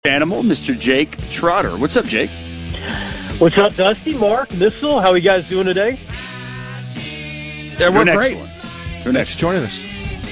Animal, Mr. Jake Trotter. What's up, Jake? What's up, Dusty, Mark, Missile? How are you guys doing today? Yeah, we're great. Thanks for joining us.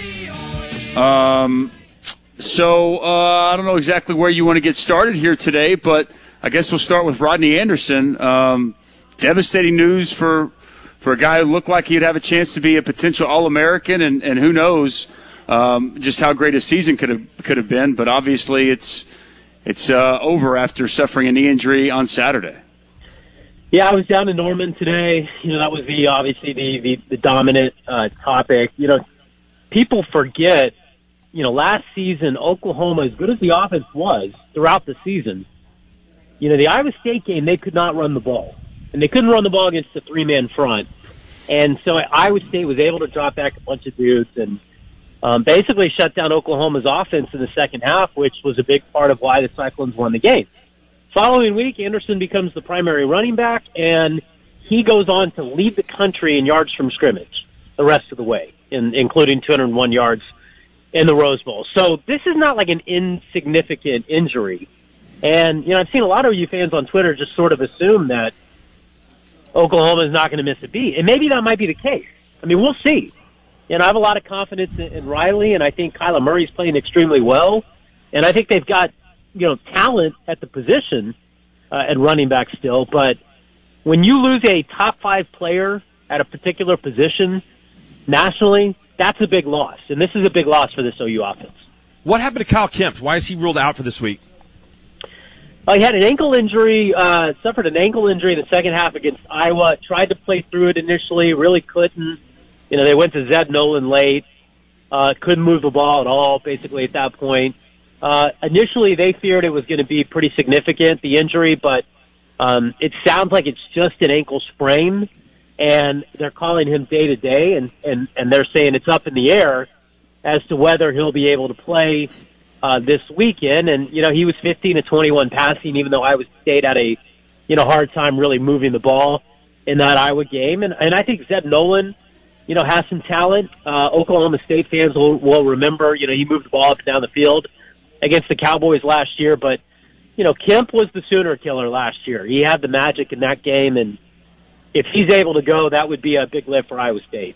So I don't know exactly where you want to get started here today, but I guess we'll start with Rodney Anderson. Devastating news for a guy who looked like he'd have a chance to be a potential All-American, and who knows just how great his season could have been. But obviously, it's over after suffering a knee injury on Saturday. Yeah, I was down in Norman today. That was obviously the dominant topic. People forget, last season, Oklahoma, as good as the offense was throughout the season, the Iowa State game, they could not run the ball. And they couldn't run the ball against the three-man front. And so Iowa State was able to drop back a bunch of dudes and basically shut down Oklahoma's offense in the second half, which was a big part of why the Cyclones won the game. Following week, Anderson becomes the primary running back, and he goes on to lead the country in yards from scrimmage the rest of the way, including 201 yards in the Rose Bowl. So this is not like an insignificant injury. And, I've seen a lot of you fans on Twitter just sort of assume that Oklahoma is not going to miss a beat. And maybe that might be the case. I mean, we'll see. I have a lot of confidence in Riley, and I think Kyler Murray's playing extremely well. And I think they've got, talent at the position at running back still. But when you lose a top 5 player at a particular position nationally, that's a big loss. And this is a big loss for this OU offense. What happened to Kyle Kemp? Why is he ruled out for this week? He had an ankle injury, suffered an ankle injury in the second half against Iowa. Tried to play through it initially, really couldn't. They went to Zeb Nolan late. Couldn't move the ball at all, basically, at that point. Initially, they feared it was going to be pretty significant, the injury, but it sounds like it's just an ankle sprain, and they're calling him day-to-day, and they're saying it's up in the air as to whether he'll be able to play this weekend. And, he was 15 of 21 passing, even though Iowa State had a, hard time really moving the ball in that Iowa game. And I think Zeb Nolan, has some talent. Oklahoma State fans will remember, he moved the ball up and down the field against the Cowboys last year. But, Kemp was the Sooner killer last year. He had the magic in that game, and if he's able to go, that would be a big lift for Iowa State.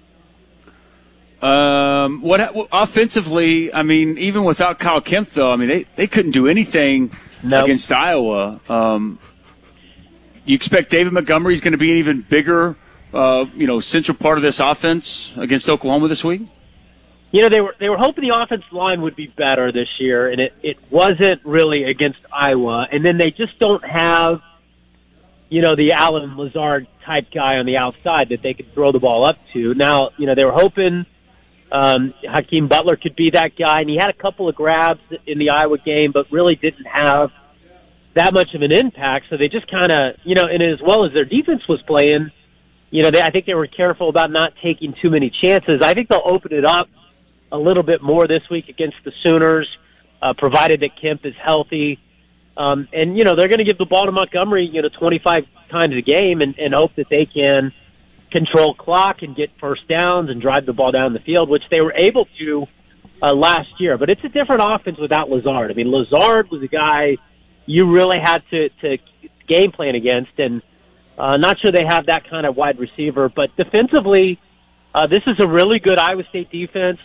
What offensively? I mean, even without Kyle Kemp, though, I mean they couldn't do anything against Iowa. You expect David Montgomery's going to be an even bigger, central part of this offense against Oklahoma this week? They were hoping the offensive line would be better this year, and it wasn't really against Iowa. And then they just don't have, the Allen Lazard type guy on the outside that they could throw the ball up to. Now, they were hoping Hakeem Butler could be that guy, and he had a couple of grabs in the Iowa game, but really didn't have that much of an impact. So they just kind of, and as well as their defense was playing, I think they were careful about not taking too many chances. I think they'll open it up a little bit more this week against the Sooners, provided that Kemp is healthy. And, they're going to give the ball to Montgomery, 25 times a game and hope that they can control clock and get first downs and drive the ball down the field, which they were able to last year. But it's a different offense without Lazard. I mean, Lazard was a guy you really had to game plan against, and not sure they have that kind of wide receiver. But defensively, this is a really good Iowa State defense.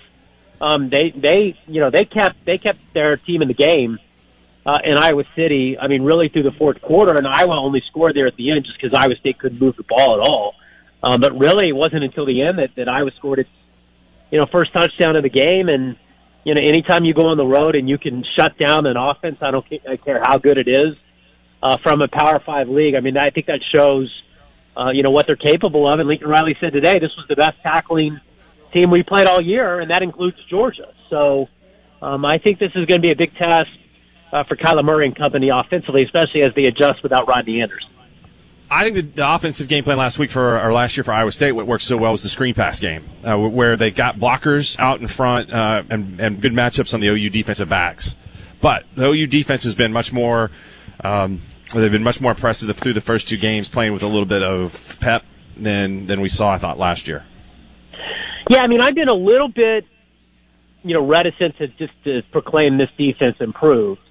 They kept their team in the game in Iowa City. I mean, really through the fourth quarter, and Iowa only scored there at the end just because Iowa State couldn't move the ball at all. But really, it wasn't until the end that Iowa scored its, first touchdown of the game. And anytime you go on the road and you can shut down an offense, I care how good it is from a Power 5 league. I mean, I think that shows, what they're capable of. And Lincoln Riley said today this was the best tackling team we played all year, and that includes Georgia. So I think this is going to be a big test for Kyler Murray and company offensively, especially as they adjust without Rodney Anderson. I think the offensive game plan last year for Iowa State, what worked so well was the screen pass game, where they got blockers out in front and good matchups on the OU defensive backs. But the OU defense has been much more they've been much more impressive through the first two games, playing with a little bit of pep than we saw, I thought, last year. Yeah, I mean, I've been a little bit, reticent to proclaim this defense improved.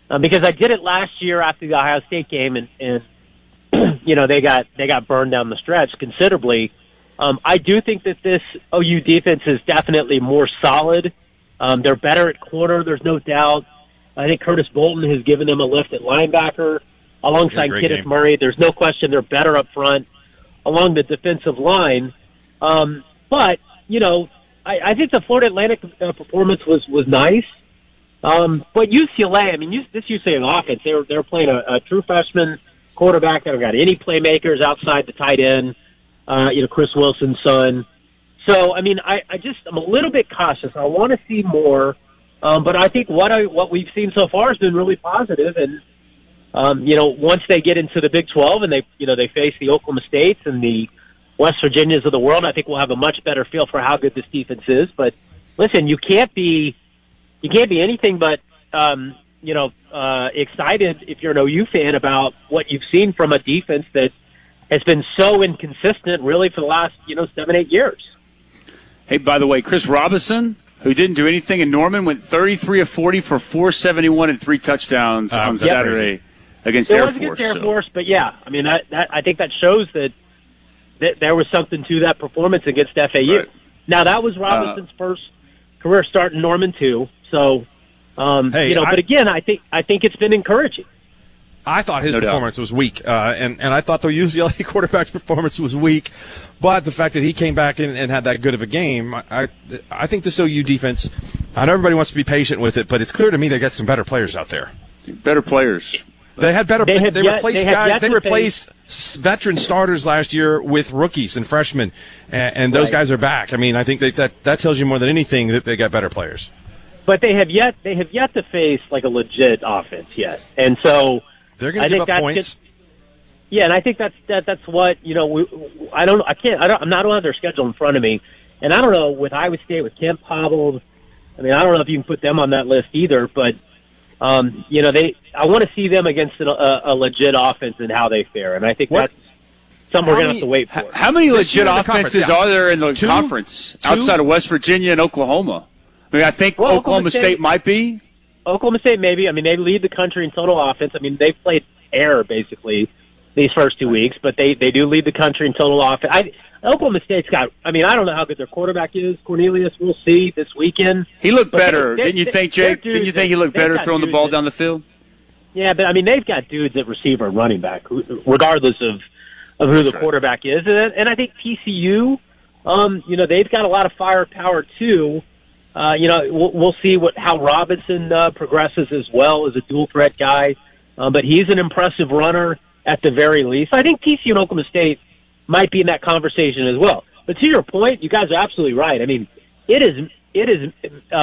because I did it last year after the Ohio State game, and they got burned down the stretch considerably. I do think that this OU defense is definitely more solid. They're better at corner, there's no doubt. I think Curtis Bolton has given them a lift at linebacker alongside Kenneth Murray. There's no question they're better up front along the defensive line. But, I think the Florida Atlantic performance was nice. But UCLA, this UCLA offense, they're playing a true freshman quarterback. They don't got any playmakers outside the tight end, Chris Wilson's son. So, I'm a little bit cautious. I want to see more. But I think what we've seen so far has been really positive. And, once they get into the Big 12 and they face the Oklahoma States and the West Virginias of the world, I think we'll have a much better feel for how good this defense is. But listen, you can't be anything but, excited if you're an OU fan about what you've seen from a defense that has been so inconsistent really for the last, 7-8 years. Hey, by the way, Chris Robinson, who didn't do anything in Norman, went 33 of 40 for 471 and 3 touchdowns on Saturday against Air Force. It was against Air Force, but yeah, I think that shows that there was something to that performance against FAU. Right. Now, that was Robinson's first career start in Norman, too. So, but again, I think it's been encouraging. I thought his performance was weak, and I thought the UCLA quarterback's performance was weak. But the fact that he came back and had that good of a game, I think this OU defense, I know everybody wants to be patient with it, but it's clear to me they got some better players out there. Better players. They had better. They replaced veteran starters last year with rookies and freshmen, and those guys are back. I think that tells you more than anything that they got better players. But they have yet to face like a legit offense yet, and so they're going to give up points. And I think that's what I don't have their schedule in front of me, and I don't know with Iowa State with Kemp hobbled. I don't know if you can put them on that list either, but. I want to see them against a legit offense and how they fare, and I think that's something we're going to have to wait for. How many legit offenses are there in the conference outside of West Virginia and Oklahoma? I think Oklahoma State might be. Oklahoma State maybe. They lead the country in total offense. They've played air basically these first 2 weeks, but they do lead the country in total offense. Oklahoma State's got, I don't know how good their quarterback is, Cornelius. We'll see this weekend. He looked better. Didn't you think, Jake? Didn't you think he looked better throwing the ball down the field? Yeah, but, they've got dudes at receiver and running back, regardless of who the quarterback is. And I think TCU, they've got a lot of firepower, too. We'll see how Robinson progresses as well as a dual-threat guy. But he's an impressive runner at the very least. I think TCU and Oklahoma State might be in that conversation as well. But to your point, you guys are absolutely right. It is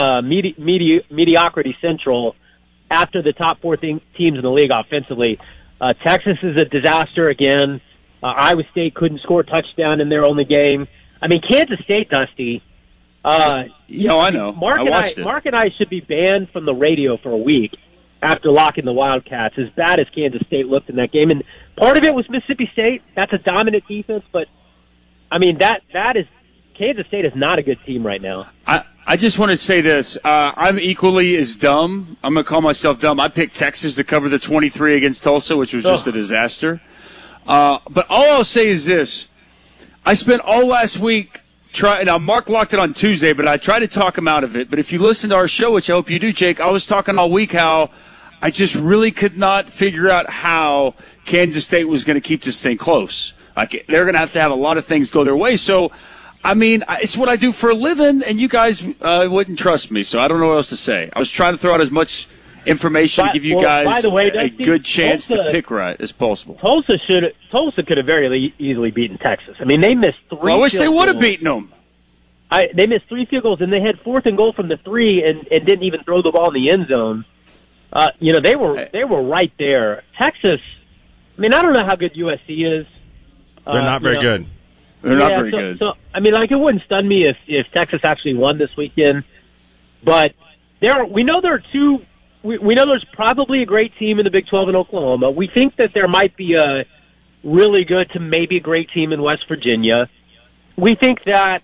mediocrity central after the top 4 teams in the league offensively. Texas is a disaster again. Iowa State couldn't score a touchdown in their only game. Kansas State, Dusty. I know. Mark and I should be banned from the radio for a week after locking the Wildcats, as bad as Kansas State looked in that game. And part of it was Mississippi State. That's a dominant defense, but, that is – Kansas State is not a good team right now. I just want to say this. I'm equally as dumb. I'm going to call myself dumb. I picked Texas to cover the 23 against Tulsa, which was just a disaster. But all I'll say is this. I spent all last week now, Mark locked it on Tuesday, but I tried to talk him out of it. But if you listen to our show, which I hope you do, Jake, I was talking all week how I just really could not figure out how Kansas State was going to keep this thing close. They're going to have a lot of things go their way. So, it's what I do for a living, and you guys wouldn't trust me, so I don't know what else to say. I was trying to throw out as much information to give you guys a good chance to pick right as possible. Tulsa could have very easily beaten Texas. They missed 3 Well, I wish they would have beaten them. They missed 3 field goals, and they had 4th and goal from the 3 and didn't even throw the ball in the end zone. They were right there. Texas, I don't know how good USC is. They're not very good. They're not very good. So, it wouldn't stun me if Texas actually won this weekend. But we know there are 2 – we know there's probably a great team in the Big 12 in Oklahoma. We think that there might be a really good to maybe a great team in West Virginia. We think that,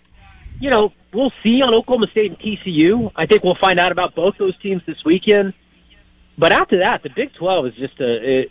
we'll see on Oklahoma State and TCU. I think we'll find out about both those teams this weekend. But after that, the Big 12 is just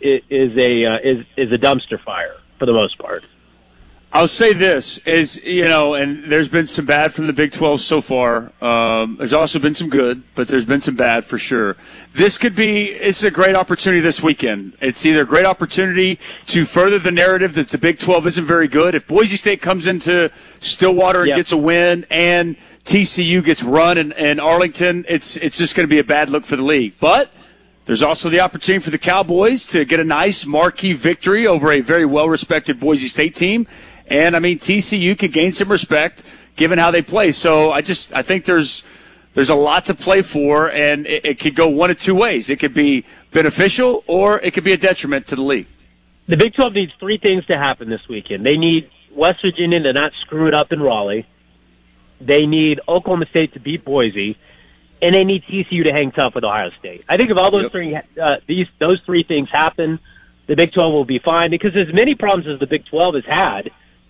is a dumpster fire for the most part. I'll say this is, and there's been some bad from the Big 12 so far. There's also been some good, but there's been some bad for sure. It's a great opportunity this weekend. It's either a great opportunity to further the narrative that the Big 12 isn't very good. If Boise State comes into Stillwater and gets a win and TCU gets run in Arlington, it's just going to be a bad look for the league. But there's also the opportunity for the Cowboys to get a nice marquee victory over a very well-respected Boise State team. And, TCU could gain some respect given how they play. So I think there's a lot to play for, and it could go one of two ways. It could be beneficial or it could be a detriment to the league. The Big 12 needs three things to happen this weekend. They need West Virginia to not screw it up in Raleigh. They need Oklahoma State to beat Boise. And they need TCU to hang tough with Ohio State. I think if all those those three things happen, the Big 12 will be fine, because as many problems as the Big 12 has had,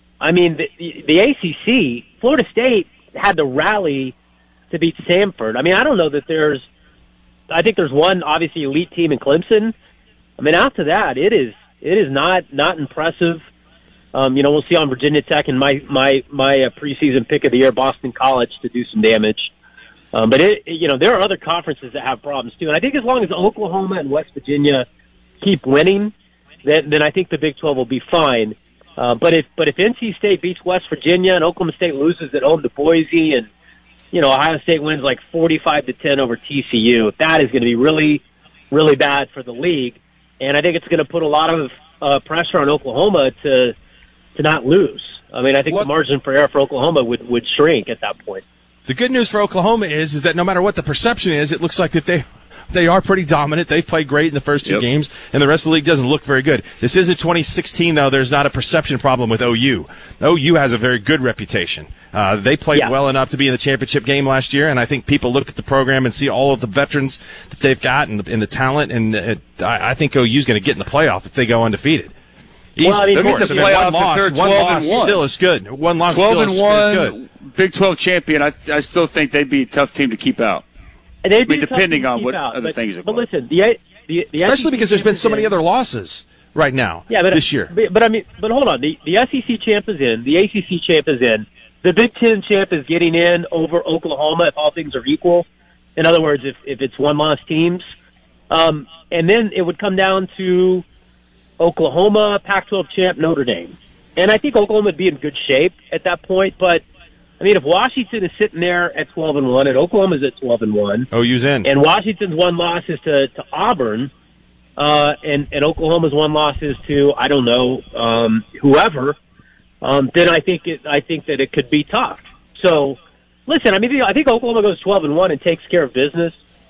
the ACC, Florida State had to rally to beat Samford. I don't know that I think there's one obviously elite team in Clemson. After that, it is not impressive. We'll see on Virginia Tech and my preseason pick of the year, Boston College, to do some damage. But there are other conferences that have problems too. And I think as long as Oklahoma and West Virginia keep winning, then I think the Big 12 will be fine. But if NC State beats West Virginia and Oklahoma State loses at home to Boise, and Ohio State wins like 45-10 over TCU, that is going to be really, really bad for the league. And I think it's going to put a lot of pressure on Oklahoma to not lose. I think the margin for error for Oklahoma would shrink at that point. The good news for Oklahoma is that no matter what the perception is, it looks like that they are pretty dominant. They've played great in the first two games, and the rest of the league doesn't look very good. This is a 2016, though. There's not a perception problem with OU. OU has a very good reputation. They played well enough to be in the championship game last year, and I think people look at the program and see all of the veterans that they've got and the talent, and I think OU's going to get in the playoff if they go undefeated. They'll get in the playoff. One loss still is good. One loss 12 still and is 1, good. Big 12 champion. I still think they'd be a tough team to keep out. Depending on what other things are going. But listen, the especially because there's been so many other losses right now this year. But hold on. The SEC champ is in. The ACC champ is in. The Big Ten champ is getting in over Oklahoma if all things are equal. In other words, if it's one-loss teams. And then it would come down to Oklahoma, Pac-12 champ, Notre Dame. And I think Oklahoma would be in good shape at that point. But, if Washington is sitting there at 12-1 and Oklahoma's at 12-1. OU's in. And Washington's one loss is to Auburn, and Oklahoma's one loss is to, I don't know, whoever, then I think that it could be tough. So, listen, I think Oklahoma goes 12-1 and takes care of business.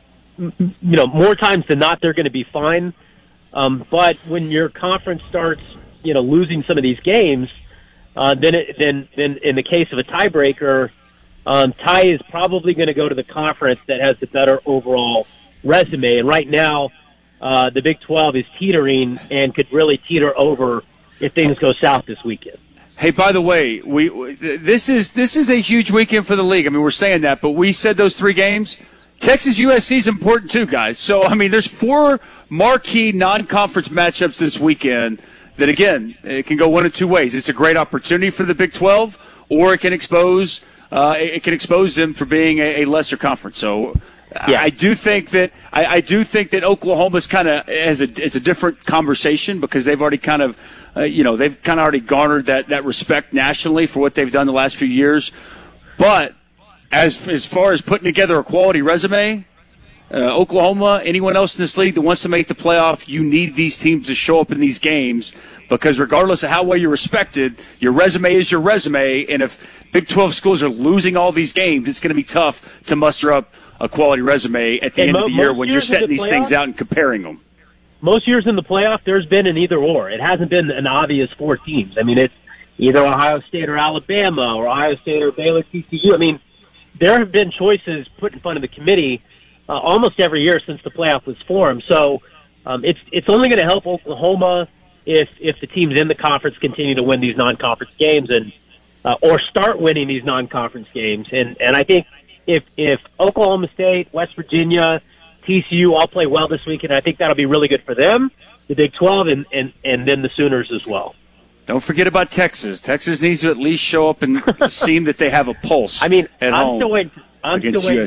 More times than not, they're going to be fine. But when your conference starts, losing some of these games, then in the case of a tiebreaker, Ty is probably going to go to the conference that has the better overall resume. And right now, the Big 12 is teetering and could really teeter over if things go south this weekend. Hey, by the way, this is a huge weekend for the league. We're saying that, but we said those three games. Texas USC is important too, guys. So, there's 4 marquee non-conference matchups this weekend that, again, it can go one of two ways. It's a great opportunity for the Big 12, or it can expose them for being a lesser conference. So I do think that Oklahoma's kind of is a different conversation because they've already kind of already garnered that respect nationally for what they've done the last few years. But as far as putting together a quality resume, Oklahoma, anyone else in this league that wants to make the playoff, you need these teams to show up in these games because regardless of how well you're respected, your resume is your resume, and if Big 12 schools are losing all these games, it's going to be tough to muster up a quality resume at the end of the year when you're setting these things out and comparing them. Most years in the playoff, there's been an either-or. It hasn't been an obvious 4 teams. It's either Ohio State or Alabama or Ohio State or Baylor, TCU. There have been choices put in front of the committee almost every year since the playoff was formed. So it's only going to help Oklahoma if the teams in the conference continue to win these non-conference games and or start winning these non-conference games. And I think if Oklahoma State, West Virginia, TCU all play well this weekend. I think that'll be really good for them, the Big 12, and then the Sooners as well. Don't forget about Texas. Texas needs to at least show up and seem that they have a pulse. I mean, at I'm home still waiting. I'm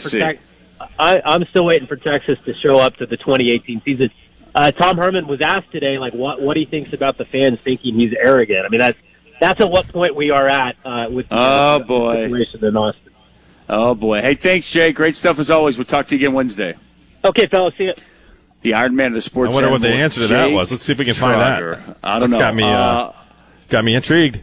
still waiting for Texas to show up to the 2018 season. Tom Herman was asked today, like, what he thinks about the fans thinking he's arrogant. I mean, that's at what point we are at with the situation in Austin. Oh, boy. Hey, thanks, Jay. Great stuff as always. We'll talk to you again Wednesday. Okay, fellas. See you. The Iron Man of the sports. I wonder what the answer to that was. Let's see if we can find that. I don't know. Got me intrigued.